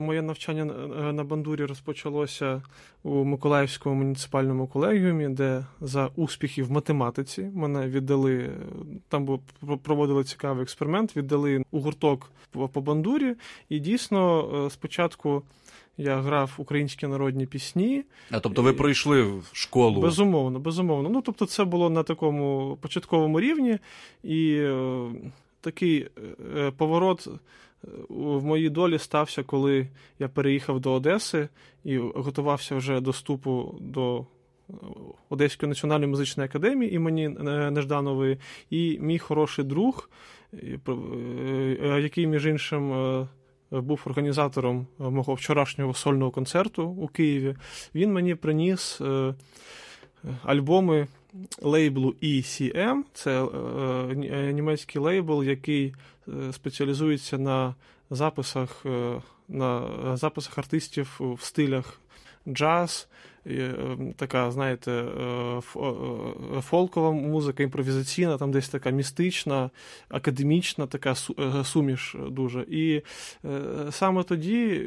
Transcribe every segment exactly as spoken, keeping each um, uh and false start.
Моє навчання на бандурі розпочалося у Миколаївському муніципальному колегіумі, де за успіхи в математиці мене віддали, там проводили цікавий експеримент, віддали у гурток по бандурі, і дійсно спочатку я грав українські народні пісні. А тобто ви пройшли в школу? Безумовно, безумовно. Ну, тобто це було на такому початковому рівні, і е, такий е, поворот в моїй долі стався, коли я переїхав до Одеси і готувався вже до вступу до Одеської національної музичної академії імені Нежданової, і мій хороший друг, який, між іншим, був організатором мого вчорашнього сольного концерту у Києві, він мені приніс альбоми лейблу і сі ем, це німецький лейбл, який спеціалізується на записах, на записах артистів в стилях джаз, така, знаєте, фолкова музика, імпровізаційна, там десь така містична, академічна, така суміш дуже. І саме тоді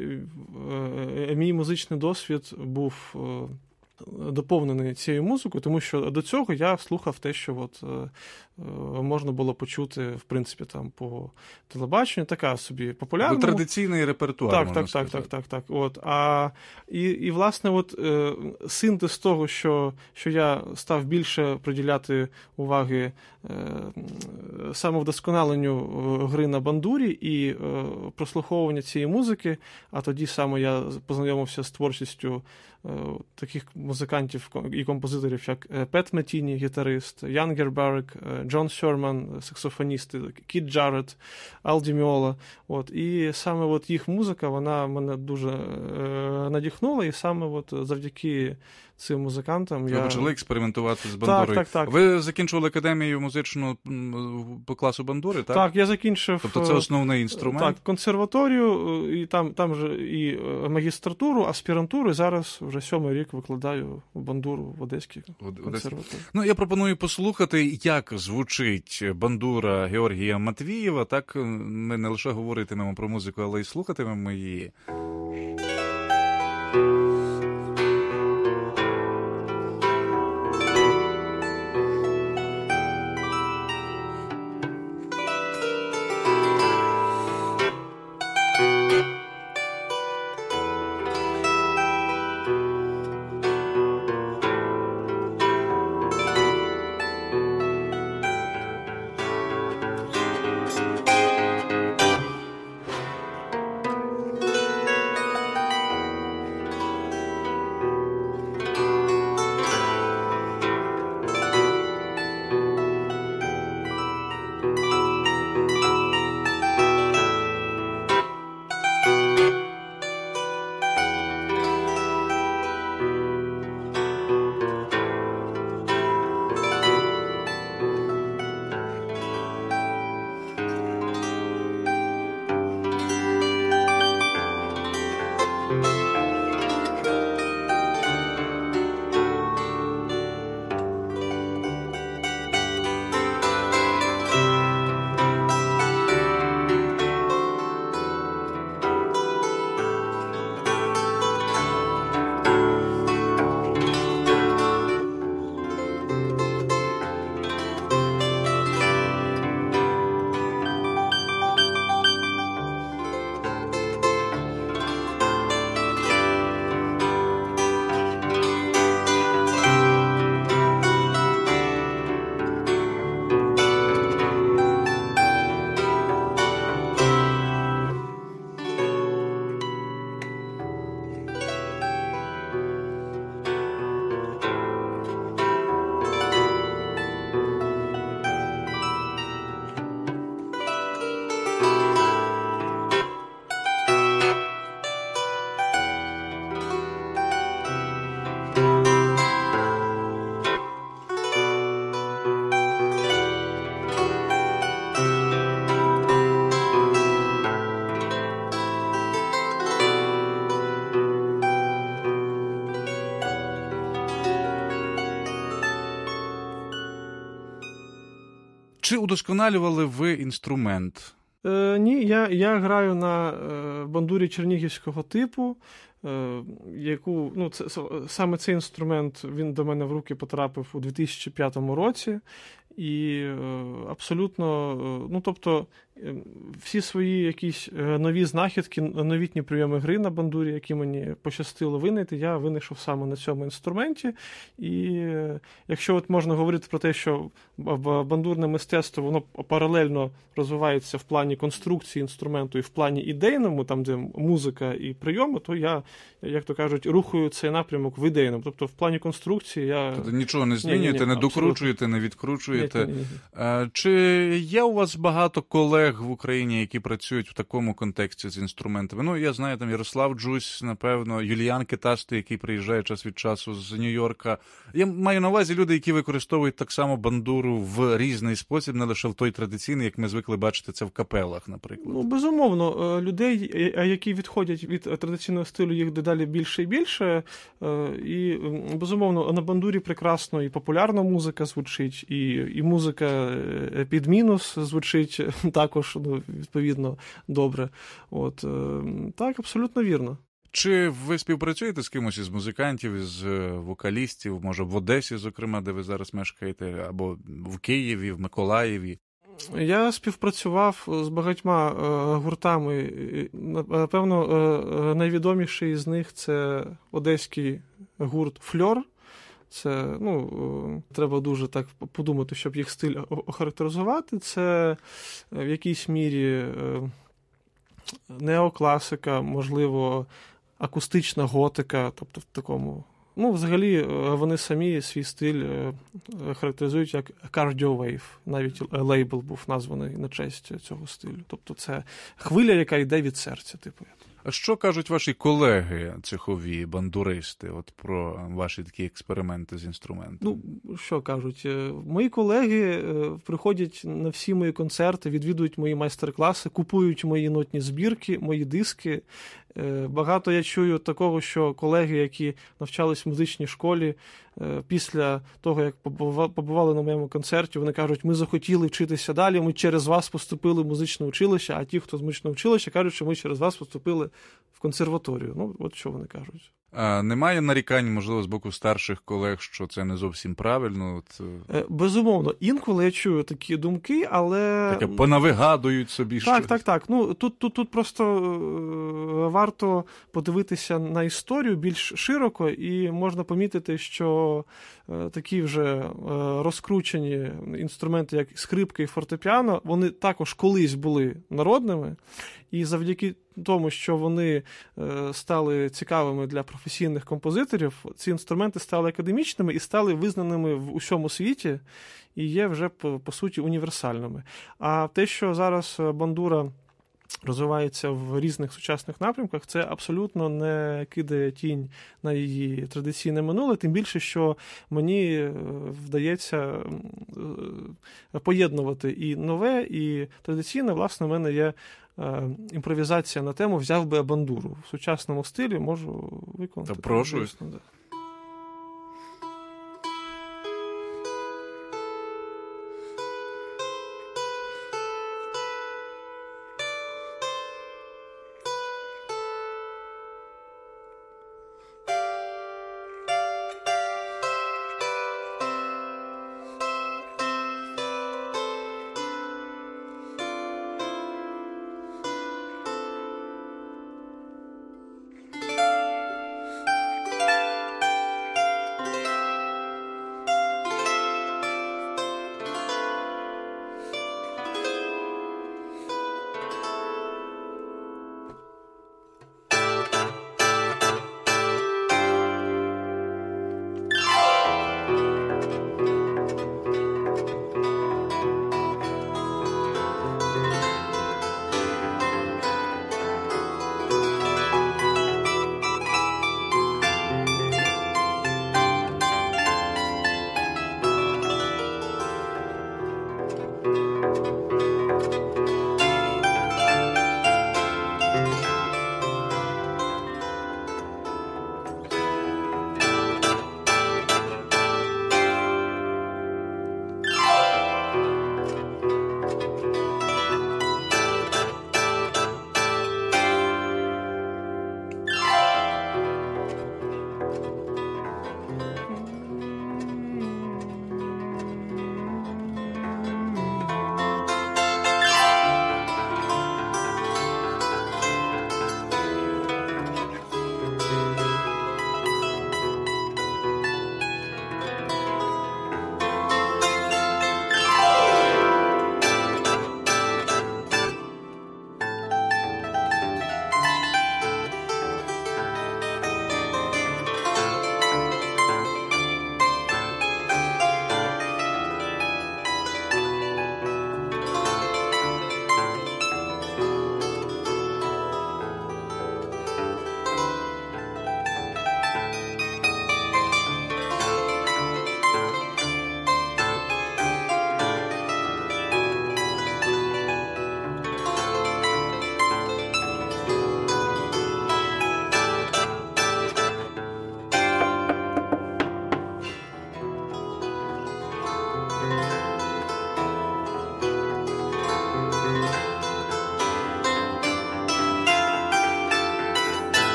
мій музичний досвід був доповнений цією музикою, тому що до цього я слухав те, що от, е, можна було почути, в принципі, там по телебаченню, така собі популярна. Традиційний репертуар, так, можна так, сказати. Так, так, так, так. От, а, і, і, власне, от, е, синтез того, що, що я став більше приділяти уваги е, самовдосконаленню гри на бандурі і е, прослуховування цієї музики, а тоді саме я познайомився з творчістю е, таких музикантів і композиторів, як Пет Метіні, гітарист, Ян Герберик, Джон Сьорман, саксофоністи, Кіт Джаред, Ал Ді Міола. От. І саме от їх музика, вона мене дуже е, надихнула, і саме от завдяки цим музикантам ви я... Ви почали експериментувати з бандурою. Так, так, так. Ви закінчували академію музичну по класу бандури, так? Так, я закінчив... Тобто це основний інструмент? Так, консерваторію, і там, там же і магістратуру, аспірантуру, і зараз вже сьомий рік викладаю бандуру в Одеській консерваторії. Ну, я пропоную послухати, як звучить бандура Георгія Матвієва. Так, ми не лише говоритимемо про музику, але й слухатимемо її. Чи удосконалювали ви інструмент? Е, ні, я, я граю на е, бандурі чернігівського типу, е, яку, ну, це, саме цей інструмент, він до мене в руки потрапив у дві тисячі п'ятому році. І е, абсолютно, е, ну, тобто, е, всі свої якісь е, нові знахідки, новітні прийоми гри на бандурі, які мені пощастило винайти, я винайшов саме на цьому інструменті. І е, якщо от можна говорити про те, що бандурне мистецтво, воно паралельно розвивається в плані конструкції інструменту і в плані ідейному, там, де музика і прийоми, то я, як то кажуть, рухаю цей напрямок в ідейному. Тобто в плані конструкції я... Тобто нічого не змінюєте, ні, ні, ні, не докручуєте, не відкручуєте. Ні, ні, ні. Чи є у вас багато колег в Україні, які працюють в такому контексті з інструментами? Ну, я знаю, там Ярослав Джусь, напевно, Юліан Китастий, який приїжджає час від часу з Нью-Йорка. Я маю на увазі люди, які використовують так само бандуру в різний спосіб, не лише в той традиційний, як ми звикли бачити це в капелах, наприклад. Ну, безумовно, людей, які відходять від традиційного стилю, їх дедалі більше і більше. І, безумовно, на бандурі прекрасно і популярна музика звучить, і, і музика під мінус звучить також, ну, відповідно, добре. От, так, абсолютно вірно. Чи ви співпрацюєте з кимось із музикантів, із вокалістів, може в Одесі, зокрема, де ви зараз мешкаєте, або в Києві, в Миколаєві? Я співпрацював з багатьма гуртами. Напевно, найвідоміший з них – це одеський гурт «Фльор». Це, ну, треба дуже так подумати, щоб їх стиль охарактеризувати. Це в якійсь мірі неокласика, можливо, акустична готика, тобто в такому. Ну, взагалі, вони самі свій стиль характеризують як Cardio Wave. Навіть лейбл був названий на честь цього стилю. Тобто це хвиля, яка йде від серця, типу. А що кажуть ваші колеги цехові, бандуристи, от про ваші такі експерименти з інструментом? Ну, що кажуть? Мої колеги приходять на всі мої концерти, відвідують мої майстер-класи, купують мої нотні збірки, мої диски. Багато я чую такого, що колеги, які навчались в музичній школі, після того, як побували на моєму концерті, вони кажуть, ми захотіли вчитися далі, ми через вас поступили в музичне училище, а ті, хто з музичного училища, кажуть, що ми через вас поступили в консерваторію. Ну, от що вони кажуть. А немає нарікань, можливо, з боку старших колег, що це не зовсім правильно? От... Безумовно. Інколи я чую такі думки, але... Таке понавигадують собі щось. Так, так, так. Ну, тут, тут, тут просто варто подивитися на історію більш широко, і можна помітити, що такі вже розкручені інструменти, як скрипка і фортепіано, вони також колись були народними, і завдяки тому, що вони стали цікавими для професійних композиторів, ці інструменти стали академічними і стали визнаними в усьому світі і є вже, по суті, універсальними. А те, що зараз бандура розвивається в різних сучасних напрямках, це абсолютно не кидає тінь на її традиційне минуле, тим більше, що мені вдається поєднувати і нове, і традиційне. Власне, в мене є імпровізація на тему «Взяв би бандуру». В сучасному стилі можу виконати. Та прошу. Звісно, да.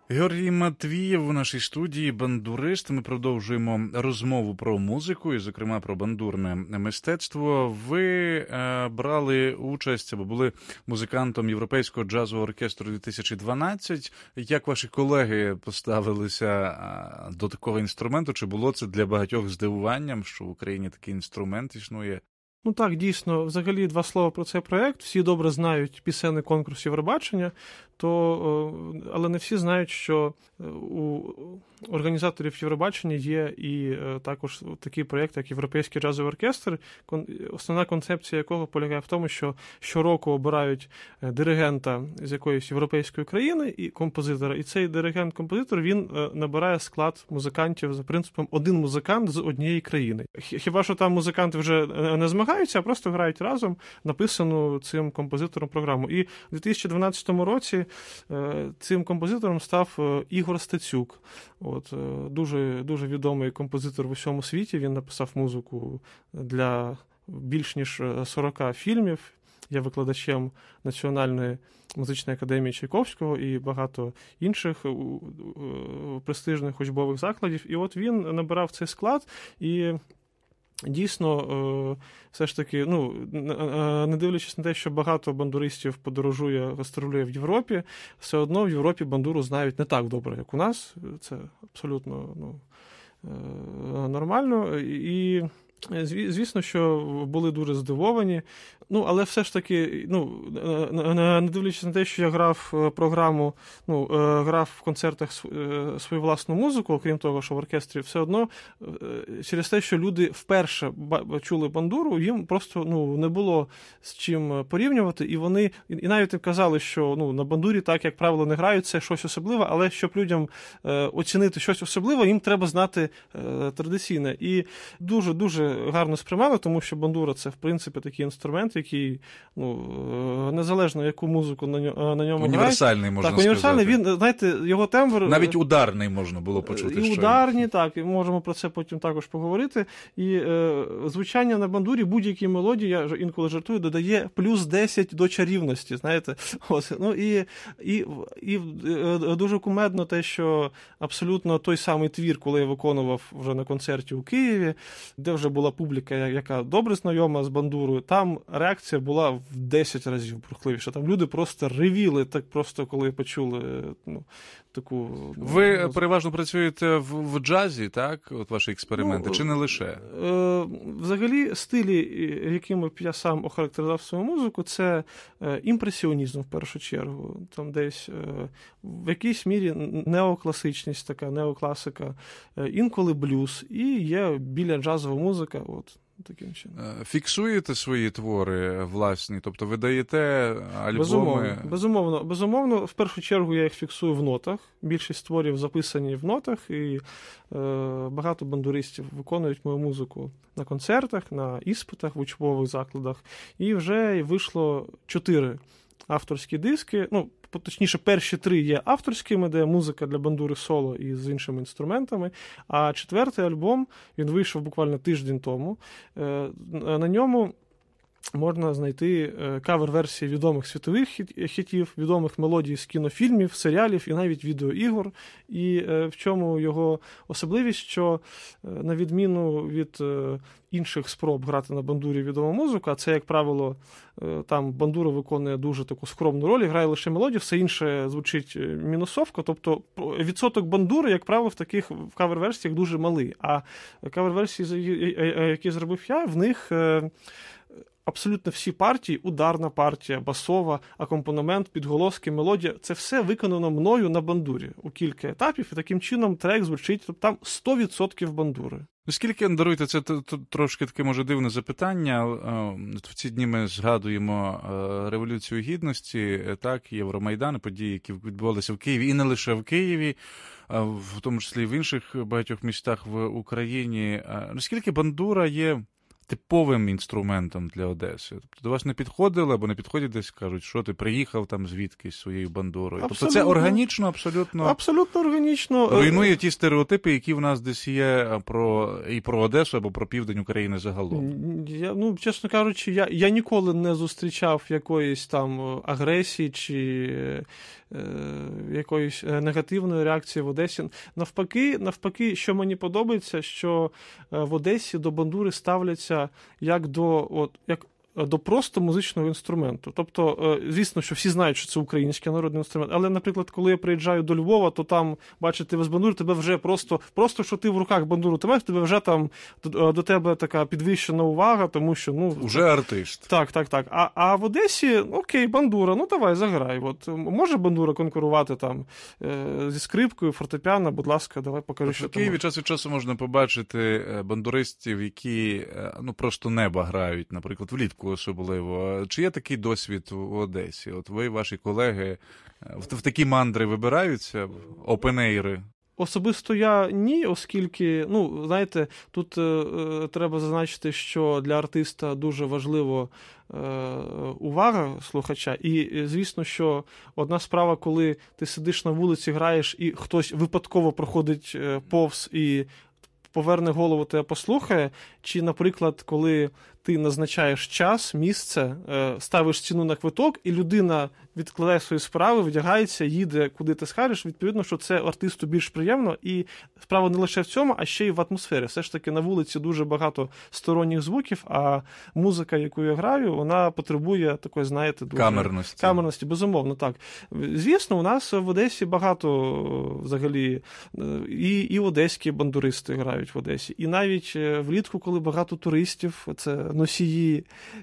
Георгій Матвієв у нашій студії, бандурист. Ми продовжуємо розмову про музику і, зокрема, про бандурне мистецтво. Ви е, брали участь або були музикантом Європейського джазового оркестру дві тисячі дванадцять. Як ваші колеги поставилися до такого інструменту? Чи було це для багатьох здивуванням, що в Україні такий інструмент існує? Ну так, дійсно, взагалі два слова про цей проєкт. Всі добре знають пісенний конкурс Євробачення, то, але не всі знають, що у організаторів Євробачення є і також такий проєкт, як Європейський джазовий оркестр, основна концепція якого полягає в тому, що щороку обирають диригента з якоїсь європейської країни і композитора, і цей диригент-композитор, він набирає склад музикантів за принципом один музикант з однієї країни. Хіба що там музиканти вже не змагаються, а просто грають разом написану цим композитором програму. І в дві тисячі дванадцятому році цим композитором став Ігор Стецюк. От, дуже, дуже відомий композитор в усьому світі. Він написав музику для більш ніж сорока фільмів. Є викладачем Національної музичної академії Чайковського і багато інших престижних учбових закладів. І от він набирав цей склад і дійсно, все ж таки, ну, не дивлячись на те, що багато бандуристів подорожує, гастролює в Європі, все одно в Європі бандуру знають не так добре, як у нас. Це абсолютно, ну, нормально. І звісно, що були дуже здивовані. Ну, але все ж таки, ну, не дивлячись на те, що я грав програму, ну, грав в концертах свою власну музику, окрім того, що в оркестрі, все одно через те, що люди вперше чули бандуру, їм просто, ну, не було з чим порівнювати, і вони, і навіть казали, що, ну, на бандурі так, як правило, не грають, це щось особливе, але щоб людям оцінити щось особливе, їм треба знати традиційне. І дуже-дуже гарно сприймали, тому що бандура – це, в принципі, такий інструмент, який, ну, незалежно яку музику на ньому, на ньому універсальний, грає. можна так, універсальний, сказати. Він, знаєте, його тембр... Навіть ударний можна було почути. І що... ударні, так, і можемо про це потім також поговорити. І е, звучання на бандурі будь-якій мелодії, я інколи жартую, додає плюс десять до чарівності, знаєте. Ось, ну, і, і, і дуже кумедно те, що абсолютно той самий твір, коли я виконував вже на концерті у Києві, де вже була публіка, яка добре знайома з бандурою, там реакція була в десять разів бурхливіша. Там люди просто ревіли, так просто, коли почули, ну, таку... Ви ну, переважно працюєте в, в джазі, так? От ваші експерименти, ну, чи не лише? Е, взагалі, стилі, якими б я сам охарактеризував свою музику, це імпресіонізм, в першу чергу. Там десь е, в якійсь мірі неокласичність така, неокласика, е, інколи блюз, і є біля джазова музика, от. Таким чином. Фіксуєте свої твори власні? Тобто ви даєте альбоми? Безумовно, безумовно. Безумовно, в першу чергу я їх фіксую в нотах. Більшість творів записані в нотах, і е, багато бандуристів виконують мою музику на концертах, на іспитах, в учбових закладах. І вже вийшло чотири авторські диски, ну, точніше, перші три є авторськими, де музика для бандури соло і з іншими інструментами, а четвертий альбом, він вийшов буквально тиждень тому, на ньому можна знайти кавер-версії відомих світових хітів, відомих мелодій з кінофільмів, серіалів і навіть відеоігор. І в чому його особливість, що на відміну від інших спроб грати на бандурі відому музику, а це, як правило, там бандура виконує дуже таку скромну роль, грає лише мелодію, все інше звучить мінусовка, тобто відсоток бандури, як правило, в таких кавер-версіях дуже малий. А кавер-версії, які зробив я, в них абсолютно всі партії, ударна партія, басова, акомпанемент, підголоски, мелодія, це все виконано мною на бандурі у кілька етапів, і таким чином трек звучить, тобто там сто відсотків бандури. Наскільки, даруйте, це трошки таке, може, дивне запитання. В ці дні ми згадуємо Революцію Гідності, так, Євромайдан, події, які відбувалися в Києві, і не лише в Києві, в тому числі і в інших багатьох містах в Україні. Наскільки бандура є типовим інструментом для Одеси? Тобто до вас не підходили, або не підходять десь, кажуть, що ти приїхав там звідкись своєю бандурою? Абсолютно. Тобто це органічно, абсолютно... Абсолютно органічно. Руйнує ті стереотипи, які в нас десь є про, і про Одесу, або про південь України загалом. Я, ну, чесно кажучи, я, я ніколи не зустрічав якоїсь там агресії чи якоїсь негативної реакції в Одесі. Навпаки, навпаки, що мені подобається, що в Одесі до бандури ставляться як до, от, як до просто музичного інструменту. Тобто, звісно, що всі знають, що це український народний інструмент, але, наприклад, коли я приїжджаю до Львова, то там, бачите, без бандури, тебе вже просто, просто що ти в руках бандуру тримаєш, тебе вже там, до, до тебе така підвищена увага, тому що, ну... Уже артист. Так, так, так. А, а в Одесі, окей, бандура, ну давай, заграй. От, може бандура конкурувати там зі скрипкою, фортепіано, будь ласка, давай покажи, що там. В Києві час від часу можна побачити бандуристів, які, ну, просто неба грають, наприклад, влітку особливо. Чи є такий досвід в Одесі? От ви, ваші колеги, в, в такі мандри вибираються, опенейри? Особисто я ні, оскільки, ну, знаєте, тут е, треба зазначити, що для артиста дуже важливо е, увага слухача. І, звісно, що одна справа, коли ти сидиш на вулиці, граєш, і хтось випадково проходить повз і поверне голову, тебе послухає, чи, наприклад, коли ти назначаєш час, місце, ставиш ціну на квиток, і людина відкладає свої справи, вдягається, їде, куди ти скажеш, відповідно, що це артисту більш приємно. І справа не лише в цьому, а ще й в атмосфері. Все ж таки на вулиці дуже багато сторонніх звуків, а музика, яку я граю, вона потребує такої, знаєте, дуже... Камерності. Камерності, безумовно, так. Звісно, у нас в Одесі багато, взагалі, і, і одеські бандуристи грають в Одесі. І навіть влітку, коли багато туристів, це носії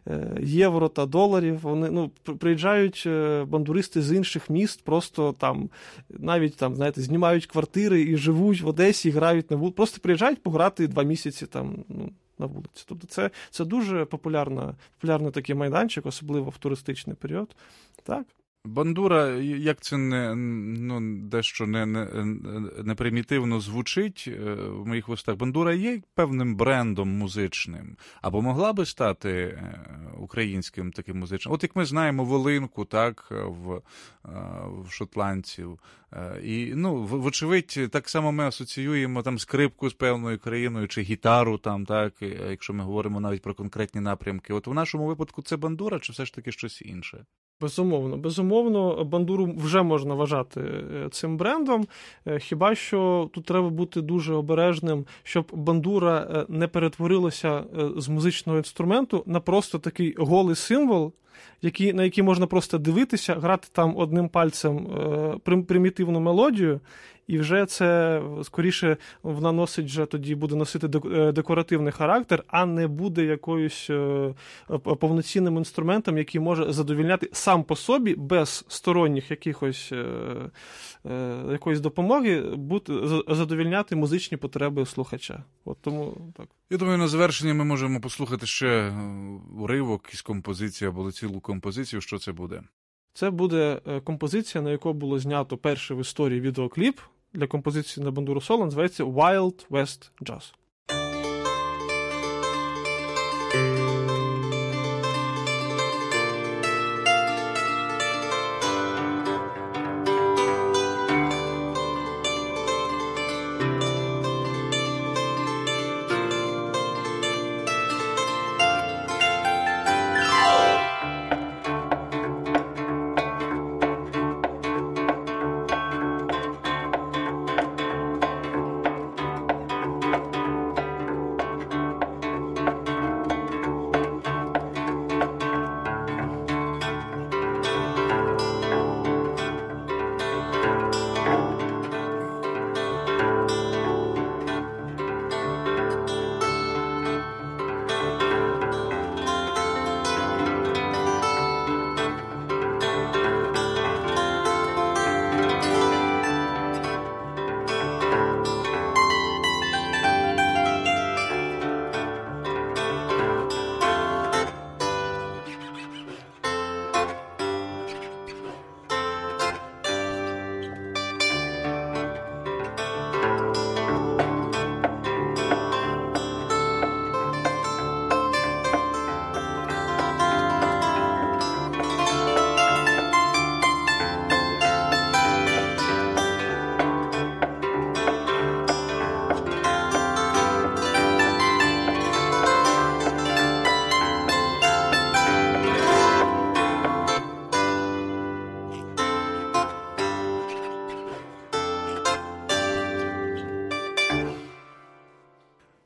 євро та доларів, вони, ну, приїжджають бандуристи з інших міст, просто там, навіть там, знаєте, знімають квартири і живуть в Одесі, і грають на вулиці. Просто приїжджають пограти два місяці там, ну, на вулиці. Тобто це, це дуже популярна, популярний такий майданчик, особливо в туристичний період. Так. Бандура, як це не, ну, дещо не, не, не примітивно звучить в моїх вустах, бандура є певним брендом музичним, або могла би стати українським таким музичним. От як ми знаємо Волинку, так, в, в шотландців. І, ну, вочевидь, так само ми асоціюємо там скрипку з певною країною, чи гітару там, так, якщо ми говоримо навіть про конкретні напрямки. От в нашому випадку це бандура, чи все ж таки щось інше? Безумовно. Безумовно, бандуру вже можна вважати цим брендом, хіба що тут треба бути дуже обережним, щоб бандура не перетворилася з музичного інструменту на просто такий голий символ, Які, на які можна просто дивитися, грати там одним пальцем е, примітивну мелодію, і вже це скоріше вона носить вже тоді буде носити декоративний характер, а не буде якоюсь е, повноцінним інструментом, який може задовільняти сам по собі, без сторонніх якихось е, е, якоїсь допомоги, бути, задовільняти музичні потреби слухача. От тому так. Я думаю, на завершення ми можемо послухати ще уривок із композиції або цілу композицію. Що це буде? Це буде композиція, на яку було знято перший в історії відеокліп для композиції на бандуру соло, називається Wild West Jazz.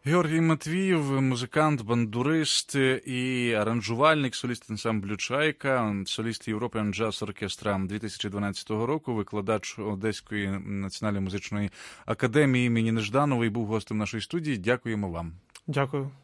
Георгій Матвіїв, музикант, бандурист і аранжувальник, соліст ансамблю «Чайка», соліст European Jazz Orchestra дві тисячі дванадцятого року, викладач Одеської національної музичної академії імені Нежданової, був гостем нашої студії. Дякуємо вам. Дякую.